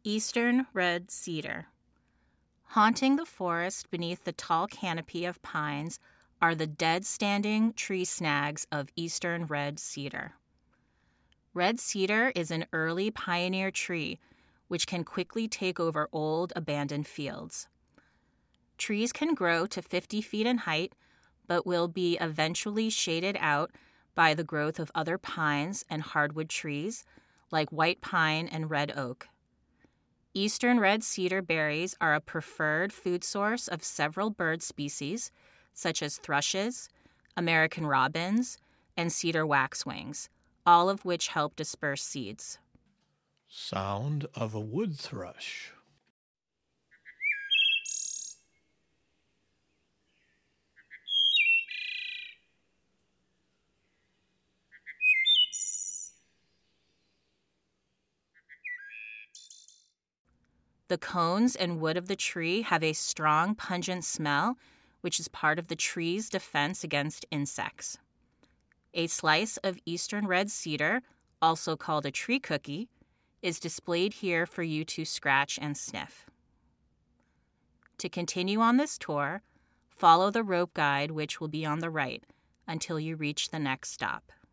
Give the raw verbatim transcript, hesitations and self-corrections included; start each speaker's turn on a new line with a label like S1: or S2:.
S1: Eastern red cedar. Haunting the forest beneath the tall canopy of pines are the dead-standing tree snags of eastern red cedar. Red cedar is an early pioneer tree which can quickly take over old, abandoned fields. Trees can grow to fifty feet in height, but will be eventually shaded out by the growth of other pines and hardwood trees like white pine and red oak. Eastern red cedar berries are a preferred food source of several bird species, such as thrushes, American robins, and cedar waxwings, all of which help disperse seeds.
S2: Sound of a wood thrush.
S1: The cones and wood of the tree have a strong, pungent smell, which is part of the tree's defense against insects. A slice of eastern red cedar, also called a tree cookie, is displayed here for you to scratch and sniff. To continue on this tour, follow the rope guide, which will be on the right, until you reach the next stop.